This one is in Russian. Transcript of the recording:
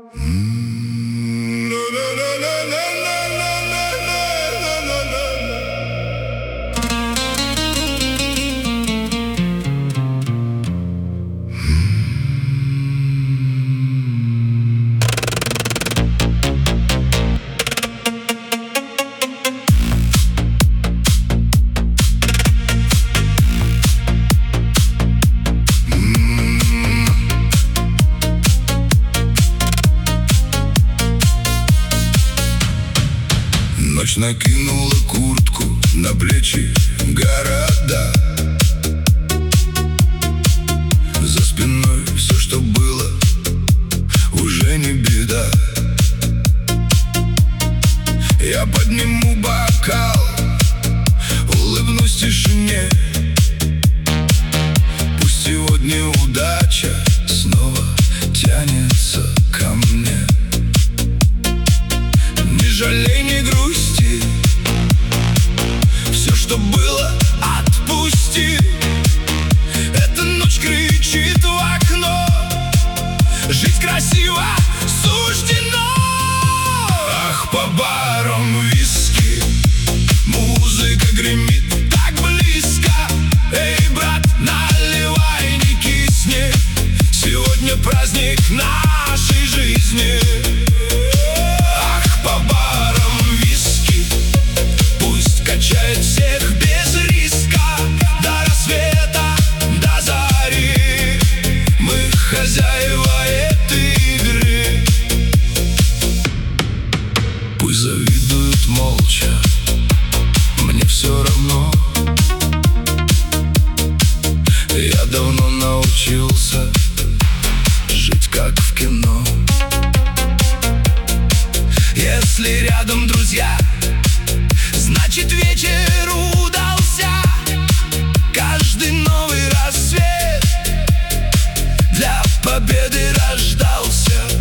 Ночь накинула куртку на плечи города. За спиной все, что было, уже не беда. Я подниму бокал, улыбнусь тишине. Пусть сегодня удача снова тянется ко мне. Не жалей, не грусти, все, что было, отпусти. Эта ночь кричит в окно, жить красиво суждено. Ах, по барам виски, музыка гремит так близко. Эй, брат, наливай, не кисни, сегодня праздник нашей жизни. Качает всех без риска, до рассвета, до зари. Мы хозяева этой игры. Пусть завидуют молча, мне все равно. Я давно научился жить как в кино. Если рядом друзья, значит, вечер удался. Каждый новый рассвет для победы рождался.